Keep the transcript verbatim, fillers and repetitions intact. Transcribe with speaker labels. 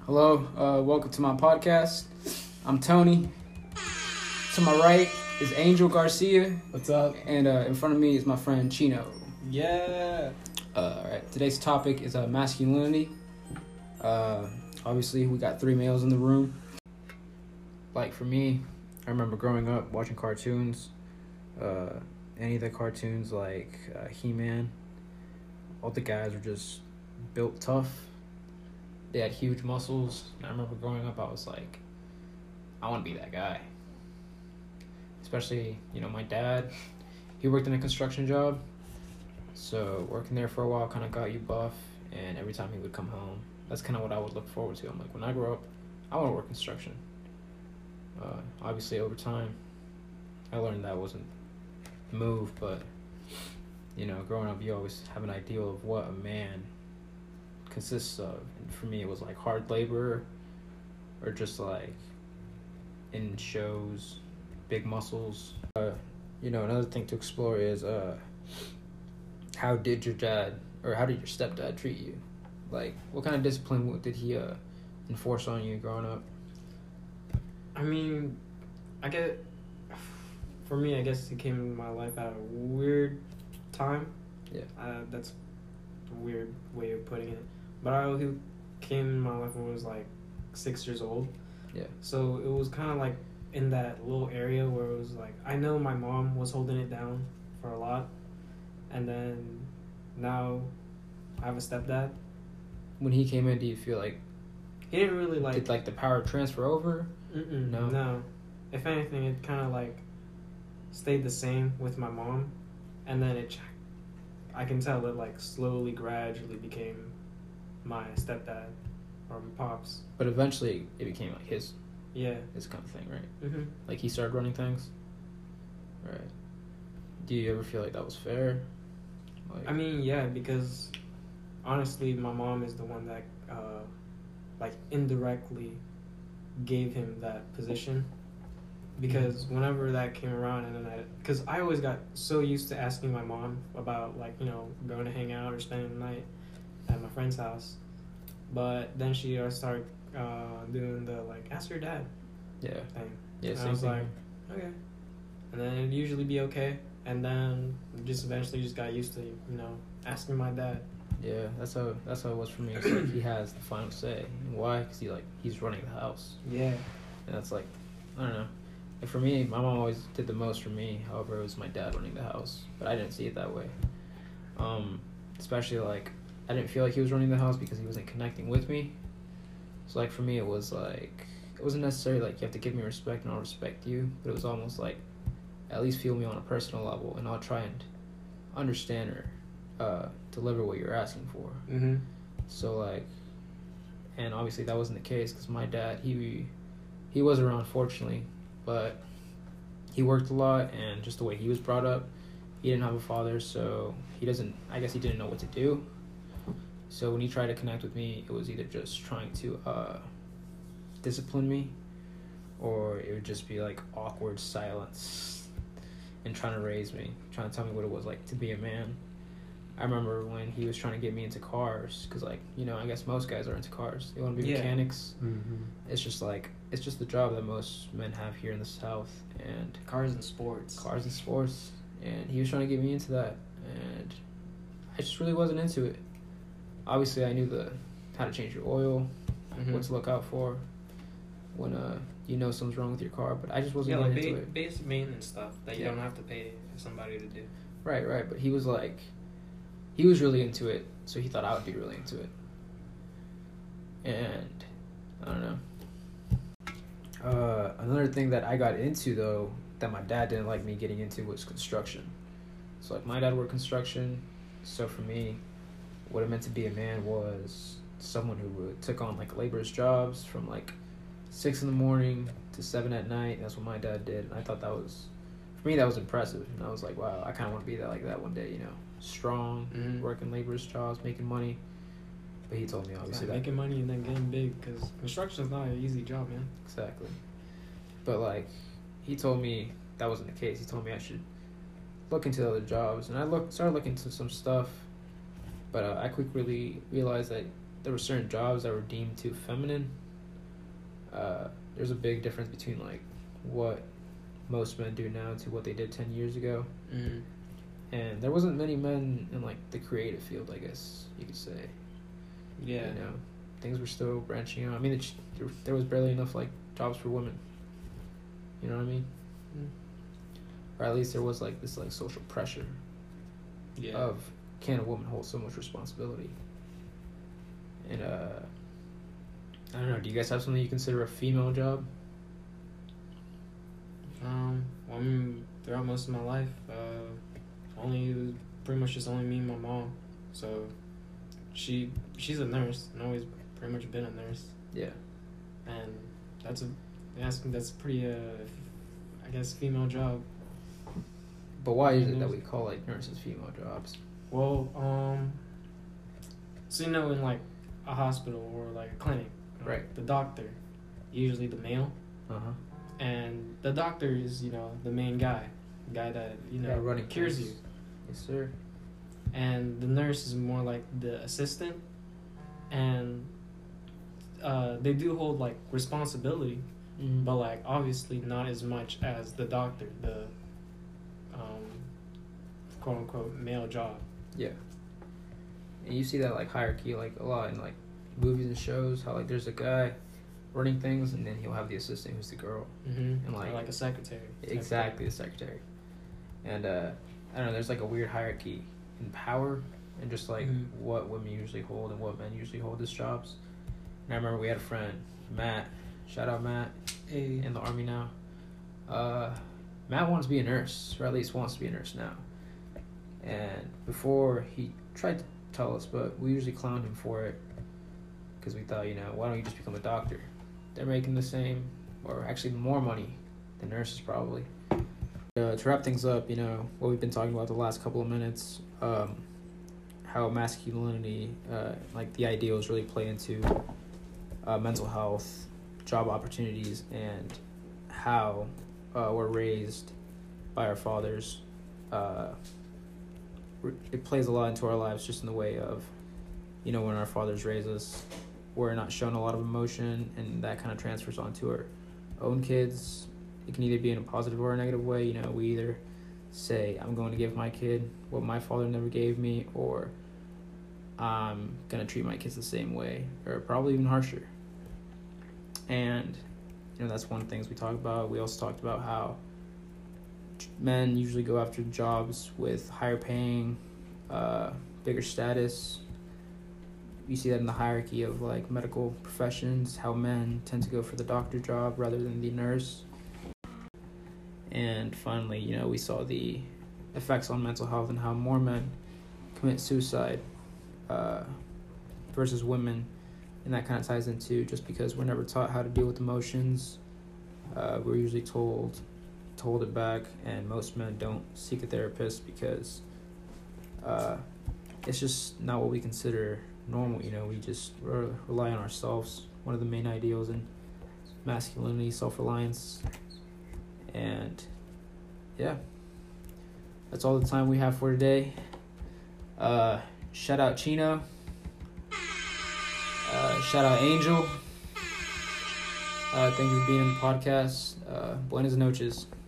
Speaker 1: Hello, uh, welcome to my podcast. I'm Tony. To my right is Angel Garcia.
Speaker 2: What's up?
Speaker 1: And uh, in front of me is my friend Chino.
Speaker 2: Yeah.
Speaker 1: Uh, all right, today's topic is uh, masculinity. Uh, obviously, we got three males in the room. Like for me, I remember growing up watching cartoons. Uh, any of the cartoons like uh, He-Man, all the guys were just built tough. They had huge muscles. And I remember growing up, I was like, I want to be that guy. Especially, you know, my dad, he worked in a construction job. So working there for a while kind of got you buff. And every time he would come home, that's kind of what I would look forward to. I'm like, when I grow up, I want to work construction. Uh, obviously, over time, I learned that wasn't the move. But, you know, growing up, you always have an ideal of what a man consists of. And for me, it was like hard labor or just like in shows, big muscles. Uh, you know, another thing to explore is uh, how did your dad or how did your stepdad treat you? Like, what kind of discipline did he uh, enforce on you growing up?
Speaker 3: I mean, I get, for me, I guess he came in my life at a weird time.
Speaker 1: Yeah.
Speaker 3: Uh, that's a weird way of putting it. But I, he came in my life when I was like six years old.
Speaker 1: Yeah.
Speaker 3: So it was kind of like in that little area where it was like, I know my mom was holding it down for a lot. And then now I have a stepdad.
Speaker 1: When he came in, do you feel like
Speaker 3: He didn't really like...
Speaker 1: did like the power transfer over?
Speaker 3: Mm-mm,
Speaker 1: No?
Speaker 3: No. If anything, it kind of like stayed the same with my mom. And then it, I can tell it like slowly, gradually became my stepdad or my pops.
Speaker 1: But eventually it became like his
Speaker 3: Yeah.
Speaker 1: his kind of thing, right?
Speaker 3: Mm-hmm.
Speaker 1: Like he started running things? Right. Do you ever feel like that was fair? Like,
Speaker 3: I mean, yeah, because honestly, my mom is the one that uh, like indirectly gave him that position. Because whenever that came around, and then I, because I always got so used to asking my mom about like, you know, going to hang out or spending the night at my friend's house, but then she uh, started uh, doing the like ask your dad
Speaker 1: yeah.
Speaker 3: thing.
Speaker 1: Yeah,
Speaker 3: And
Speaker 1: same
Speaker 3: I was
Speaker 1: thing.
Speaker 3: like, okay, and then it'd usually be okay, and then just eventually just got used to, you know, asking my dad.
Speaker 1: Yeah, that's how that's how it was for me. It's like he has the final say. And why? Because he like he's running the house,
Speaker 3: Yeah.
Speaker 1: and that's like, I don't know. And for me, my mom always did the most for me. However, it was my dad running the house, but I didn't see it that way. Um, especially like I didn't feel like he was running the house because he wasn't connecting with me. So like for me, it was like it wasn't necessarily like you have to give me respect and I'll respect you, but it was almost like at least feel me on a personal level, and I'll try and understand or uh, deliver what you're asking for.
Speaker 3: Mm-hmm.
Speaker 1: So like, and obviously that wasn't the case because my dad he he was around fortunately, but he worked a lot, and just the way he was brought up, he didn't have a father, so he doesn't. I guess he didn't know what to do. So when he tried to connect with me, it was either just trying to uh, discipline me, or it would just be like awkward silence and trying to raise me, trying to tell me what it was like to be a man. I remember when he was trying to get me into cars, because like, you know, I guess most guys are into cars. They want to be
Speaker 3: Yeah.
Speaker 1: mechanics.
Speaker 2: Mm-hmm.
Speaker 1: It's just like, it's just the job that most men have here in the South, and
Speaker 3: Cars and sports.
Speaker 1: cars and sports. And he was trying to get me into that, and I just really wasn't into it. Obviously, I knew the how to change your oil,
Speaker 3: Mm-hmm.
Speaker 1: what to look out for when uh you know something's wrong with your car, but I just wasn't
Speaker 3: Yeah, like
Speaker 1: really
Speaker 3: ba-
Speaker 1: into it.
Speaker 3: basic maintenance stuff that you
Speaker 1: Yeah.
Speaker 3: don't have to pay somebody to do.
Speaker 1: Right, right. But he was like, he was really into it, so he thought I would be really into it. And I don't know. Uh, another thing that I got into though that my dad didn't like me getting into was construction. So like my dad worked construction, so for me, what it meant to be a man was someone who would, took on like laborers jobs from like six in the morning to seven at night. That's what my dad did, and I thought that was, for me, that was impressive. And I was like, wow, I kind of want to be that like that one day, you know, strong,
Speaker 3: Mhm.
Speaker 1: working laborers jobs, making money. But he told me obviously
Speaker 3: Like,
Speaker 1: that
Speaker 3: making money and then getting big, because construction's not an easy job, man.
Speaker 1: exactly. But like, he told me that wasn't the case. He told me I should look into other jobs, and I looked started looking into some stuff. But uh, I quickly realized that there were certain jobs that were deemed too feminine. Uh, there's a big difference between like what most men do now to what they did ten years ago.
Speaker 3: Mm.
Speaker 1: And there wasn't many men in like the creative field, I guess you could say.
Speaker 3: Yeah.
Speaker 1: You know, things were still branching out. I mean, it, there, there was barely enough like jobs for women. You know what I mean?
Speaker 3: Mm.
Speaker 1: Or at least there was like this like social pressure
Speaker 3: Yeah.
Speaker 1: of can a woman hold so much responsibility? And uh, I don't know. Do you guys have something you consider a female job?
Speaker 3: Um. Well, I mean, throughout most of my life, uh, only it was pretty much just only me and my mom. So, she she's a nurse and always pretty much been a nurse.
Speaker 1: Yeah.
Speaker 3: And that's a that's that's pretty uh, I guess female job.
Speaker 1: But why is it that we call like nurses female jobs?
Speaker 3: Well, um, so you know, in like a hospital or like a clinic, you know,
Speaker 1: right?
Speaker 3: The doctor, usually the male.
Speaker 1: Uh huh.
Speaker 3: And the doctor is, you know, the main guy, the guy that, you know,
Speaker 1: yeah, running
Speaker 3: cures
Speaker 1: things.
Speaker 3: you.
Speaker 1: Yes, sir.
Speaker 3: And the nurse is more like the assistant, and uh, they do hold like responsibility,
Speaker 1: Mm-hmm.
Speaker 3: but like obviously not as much as the doctor, the um, quote unquote male job.
Speaker 1: Yeah. And you see that like hierarchy like a lot in like movies and shows. How like there's a guy running things, and then he'll have the assistant who's the girl.
Speaker 3: Mm-hmm.
Speaker 1: And like
Speaker 3: or like a secretary.
Speaker 1: Exactly, the secretary. And uh, I don't know. There's like a weird hierarchy in power and just like
Speaker 3: Mhm.
Speaker 1: what women usually hold and what men usually hold as jobs. And I remember we had a friend, Matt. Shout out Matt,
Speaker 3: Hey.
Speaker 1: in the army now. Uh, Matt wants to be a nurse, or at least wants to be a nurse now. And before he tried to tell us, but we usually clowned him for it because we thought, you know, why don't you just become a doctor? They're making the same, or actually more money than nurses probably. Uh, to wrap things up, you know, what we've been talking about the last couple of minutes, um, how masculinity, uh, like the ideals really play into uh, mental health, job opportunities, and how uh, we're raised by our fathers. Uh, it plays a lot into our lives just in the way of, you know, when our fathers raise us, we're not shown a lot of emotion, and that kind of transfers onto our own kids. It can either be in a positive or a negative way. You know, we either say, I'm going to give my kid what my father never gave me, or I'm going to treat my kids the same way, or probably even harsher. And, you know, that's one of the things we talk about. We also talked about how men usually go after jobs with higher paying, uh, bigger status. You see that in the hierarchy of like medical professions, how men tend to go for the doctor job rather than the nurse. And finally, you know, we saw the effects on mental health and how more men commit suicide uh, versus women. And that kind of ties into just because we're never taught how to deal with emotions. Uh, we're usually told to hold it back, and most men don't seek a therapist because uh, it's just not what we consider normal. You know, we just re- rely on ourselves. One of the main ideals in masculinity, self-reliance. And yeah, that's all the time we have for today. Uh, shout out Chino. Uh, shout out Angel. Uh, thank you for being in the podcast. Uh, buenas noches.